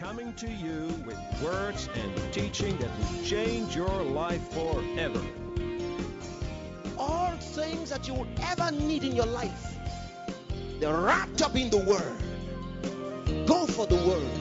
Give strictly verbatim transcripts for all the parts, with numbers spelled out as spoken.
coming to you with words and teaching that will change your life forever. All things that you will ever need in your life, they're wrapped up in the Word. Go for the Word.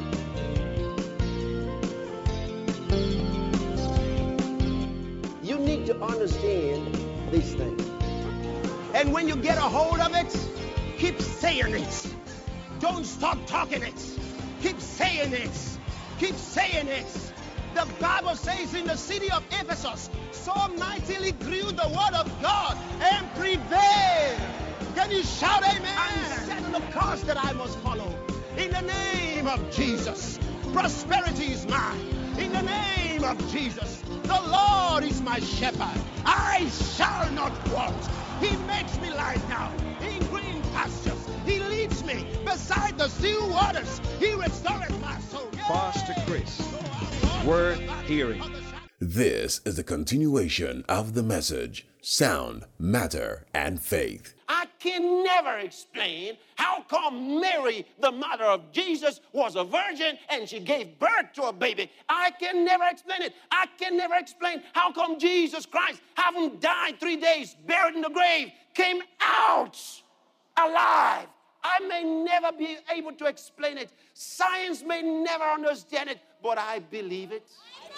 You need to understand these things. And when you get a hold of it, keep saying it. Don't stop talking it. Keep saying it. Keep saying it. The Bible says in the city of Ephesus, so mightily grew the word of God and prevailed. Can you shout amen? I'm setting the course that I must follow. In the name of Jesus, prosperity is mine. In the name of Jesus, the Lord is my shepherd. I shall not want. He makes me lie down in green pastures. He leads me beside the still waters. He restores my soul. Pastor Chris, worth hearing. This is the continuation of the message, Sound, Matter, and Faith. I can never explain how come Mary, the mother of Jesus, was a virgin and she gave birth to a baby. I can never explain it. I can never explain how come Jesus Christ, having died three days, buried in the grave, came out alive. I may never be able to explain it. Science may never understand it, but I believe it.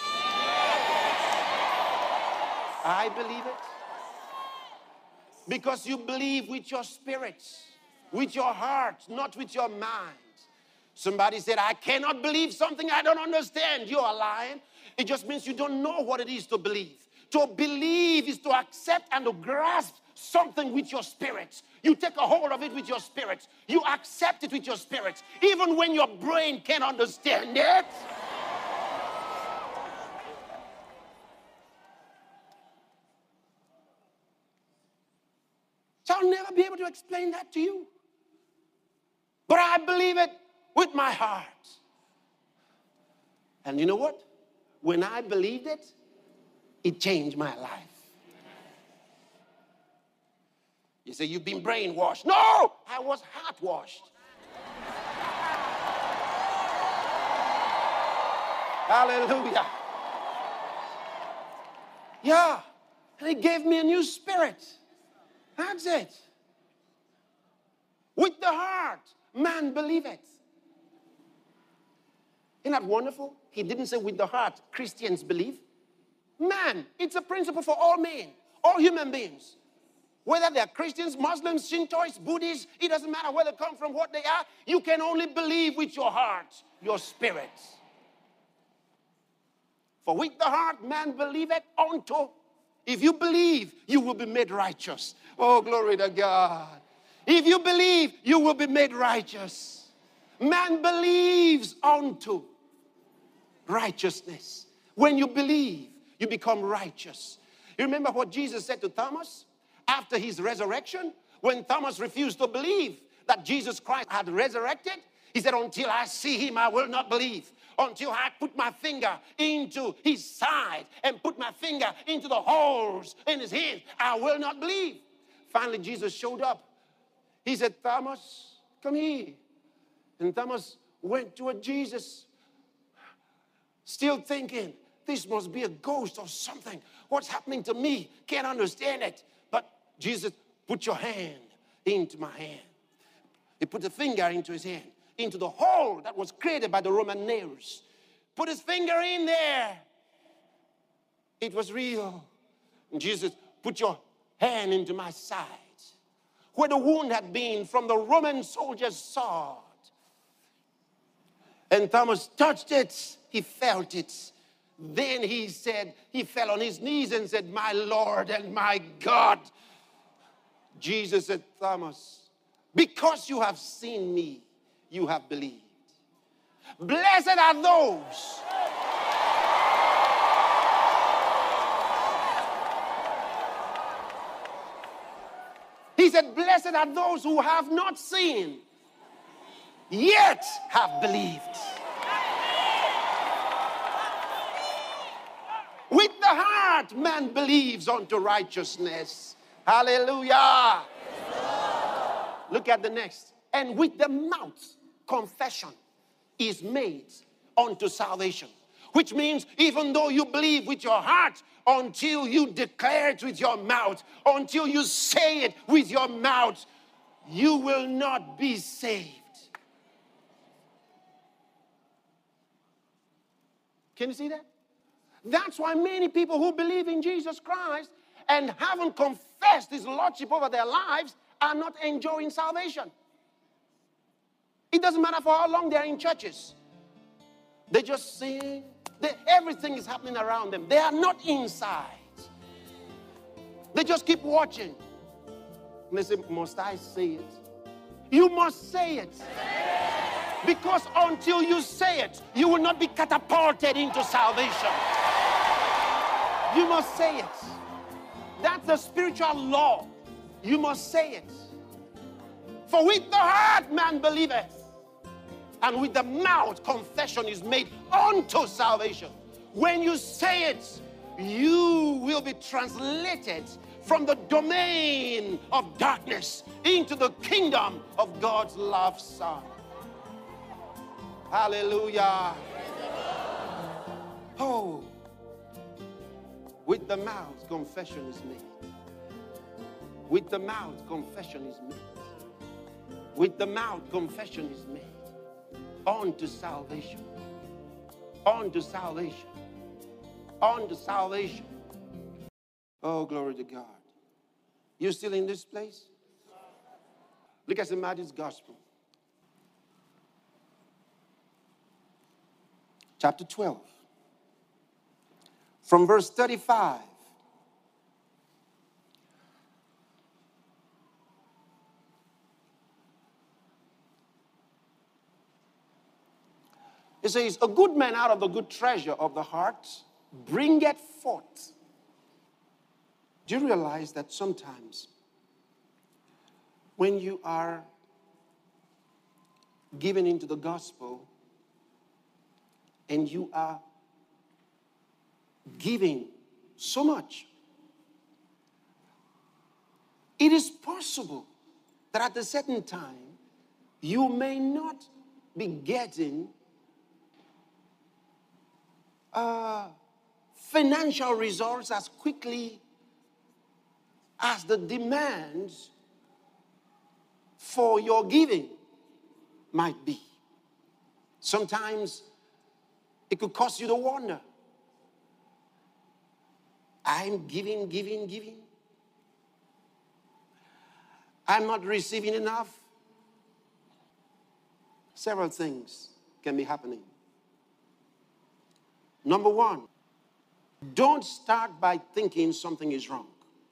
I believe it. Because you believe with your spirit, with your heart, not with your mind. Somebody said, I cannot believe something I don't understand. You are lying. It just means you don't know what it is to believe. To believe is to accept and to grasp something with your spirit. You take a hold of it with your spirit. You accept it with your spirit. Even when your brain can't understand it. So I'll never be able to explain that to you. But I believe it with my heart. And you know what? When I believed it, it changed my life. You say, you've been brainwashed. No, I was heart washed. Hallelujah. Yeah, and it gave me a new spirit. That's it. With the heart, man believeth. Isn't that wonderful? He didn't say with the heart, Christians believe. Man, it's a principle for all men, all human beings. Whether they're Christians, Muslims, Shintoists, Buddhists, it doesn't matter where they come from, what they are. You can only believe with your heart, your spirit. For with the heart, man believeth unto. If you believe, you will be made righteous. Oh, glory to God. If you believe, you will be made righteous. Man believes unto righteousness. When you believe, you become righteous. You remember what Jesus said to Thomas after his resurrection? When Thomas refused to believe that Jesus Christ had resurrected, he said, until I see him, I will not believe. Until I put my finger into his side and put my finger into the holes in his hands, I will not believe. Finally, Jesus showed up. He said, Thomas, come here. And Thomas went toward Jesus, still thinking, this must be a ghost or something. What's happening to me? Can't understand it. But Jesus, put your hand into my hand. He put a finger into his hand, into the hole that was created by the Roman nails. Put his finger in there. It was real. And Jesus, put your hand into my side, where the wound had been from the Roman soldier's sword. And Thomas touched it. He felt it. Then he said, he fell on his knees and said, my Lord and my God. Jesus said, Thomas, because you have seen me, you have believed. Blessed are those He said, blessed are those who have not seen, yet have believed. With the heart, man believes unto righteousness. Hallelujah. Look at the next. And with the mouth, confession is made unto salvation. Which means even though you believe with your heart, until you declare it with your mouth, until you say it with your mouth, you will not be saved. Can you see that? That's why many people who believe in Jesus Christ and haven't confessed his lordship over their lives are not enjoying salvation. It doesn't matter for how long they're in churches. They just sing. They, everything is happening around them. They are not inside. They just keep watching. And they say, must I say it? You must say it. Because until you say it, you will not be catapulted into salvation. You must say it. That's the spiritual law. You must say it. For with the heart man believeth, and with the mouth confession is made unto salvation. When you say it, you will be translated from the domain of darkness into the kingdom of God's loved Son. Hallelujah. Oh, with the mouth confession is made. With the mouth confession is made. With the mouth confession is made. On to salvation. On to salvation. On to salvation. Oh, glory to God. You still in this place? Look at Saint Matthew's Gospel. Chapter twelve. From verse thirty-five. It says, a good man out of the good treasure of the heart bringeth forth. Do you realize that sometimes when you are given into the gospel and you are giving so much, it is possible that at a certain time you may not be getting Uh, financial results as quickly as the demands for your giving might be. Sometimes it could cause you to wonder. I'm giving, giving, giving. I'm not receiving enough. Several things can be happening. Number one, don't start by thinking something is wrong.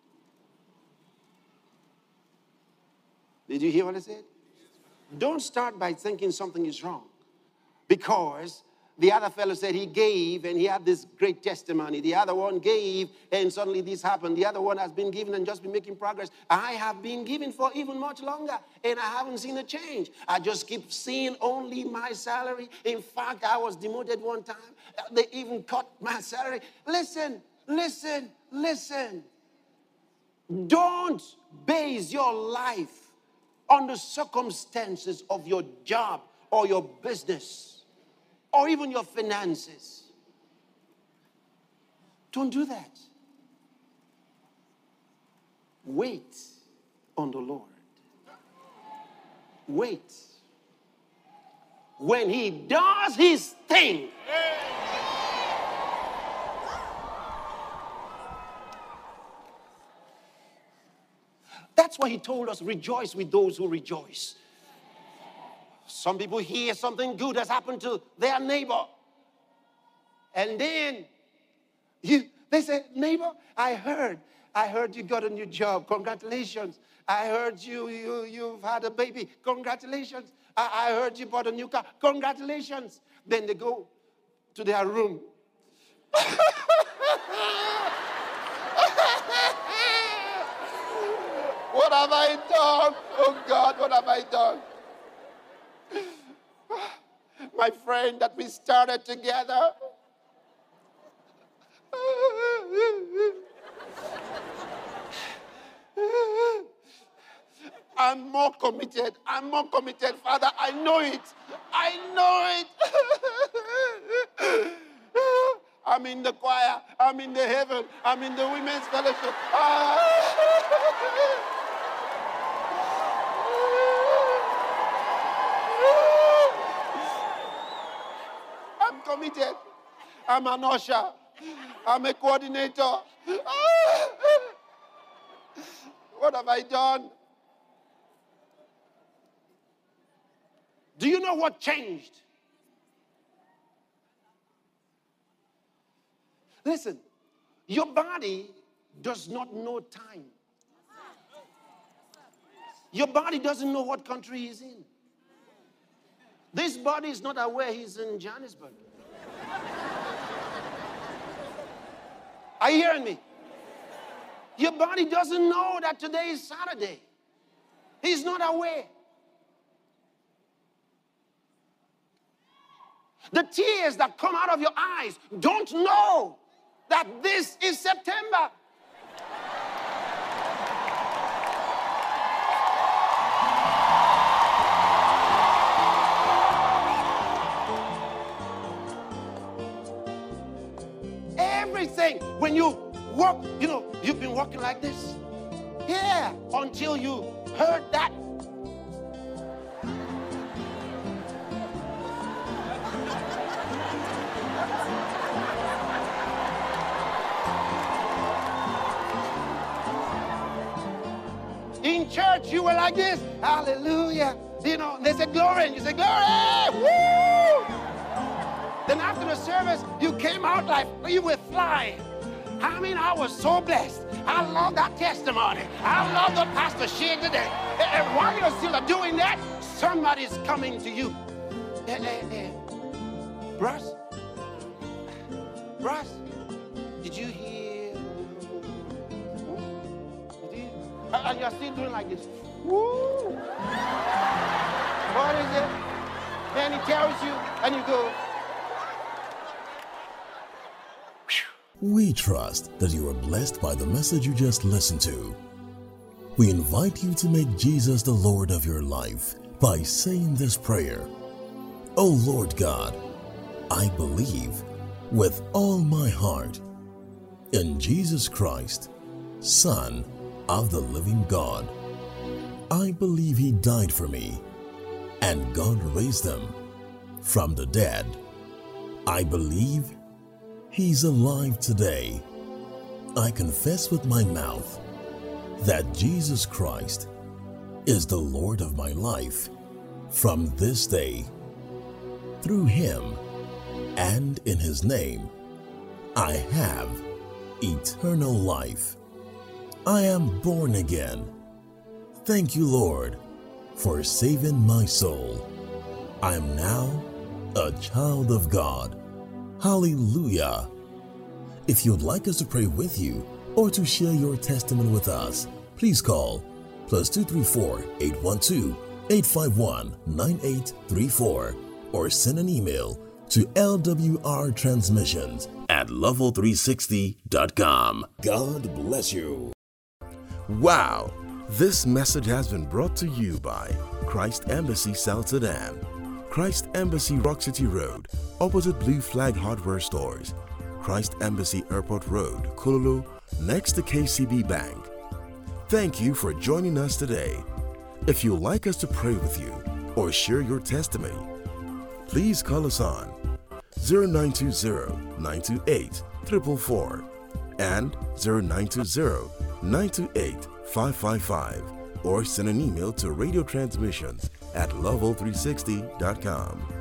Did you hear what I said? Don't start by thinking something is wrong. Because the other fellow said he gave and he had this great testimony. The other one gave and suddenly this happened. The other one has been given and just been making progress. I have been giving for even much longer and I haven't seen a change. I just keep seeing only my salary. In fact, I was demoted one time. They even cut my salary. Listen, listen, listen. Don't base your life on the circumstances of your job or your business or even your finances. Don't do that. Wait on the Lord. Wait. When he does his thing, that's why he told us, rejoice with those who rejoice. Some people hear something good has happened to their neighbor. And then you, they say, neighbor, I heard. I heard you got a new job. Congratulations. I heard you, you, you've had a baby. Congratulations. I, I heard you bought a new car. Congratulations. Then they go to their room. What have I done? Oh God, what have I done? My friend that we started together. I'm more committed. I'm more committed, Father. I know it. I know it. I'm in the choir. I'm in the heaven. I'm in the women's fellowship. Ah. I'm committed. I'm an usher. I'm a coordinator. Ah. What have I done? Do you know what changed? Listen, your body does not know time. Your body doesn't know what country he's in. This body is not aware he's in Johannesburg. Are you hearing me? Your body doesn't know that today is Saturday. He's not aware. The tears that come out of your eyes don't know that this is September. Everything, when you walk, you know, you've been walking like this. Yeah, until you heard that. In church, you were like this. Hallelujah. You know, they said glory, and you said glory. Woo! Then after the service, you came out like you were flying. I mean, I was so blessed. I love that testimony. I love what Pastor shared today. And while you're still doing that, somebody's coming to you. Eh, eh, eh. Bruss, Bruss, did you hear? Did you? And you're still doing like this. Woo! What is it? Then he tells you, and you go. We trust that you are blessed by the message you just listened to. We invite you to make Jesus the Lord of your life by saying this prayer. O Lord God, I believe with all my heart in Jesus Christ, Son of the living God. I believe He died for me and God raised Him from the dead. I believe He's alive today. I confess with my mouth that Jesus Christ is the Lord of my life from this day. Through Him and in His name, I have eternal life. I am born again. Thank you, Lord, for saving my soul. I am now a child of God. Hallelujah. If you'd like us to pray with you or to share your testimony with us, please call plus two three four, eight one two, eight five one, nine eight three four or send an email to L W R transmissions at level three sixty dot com. God bless you. Wow, this message has been brought to you by Christ Embassy South Sudan, Christ Embassy Rock City Road, opposite Blue Flag Hardware Stores, Christ Embassy Airport Road, Kululu, next to K C B Bank. Thank you for joining us today. If you'd like us to pray with you or share your testimony, please call us on zero nine two zero, nine two eight, four four four and zero nine two zero, nine two eight, five five five or send an email to radio transmissions at level three sixty dot com.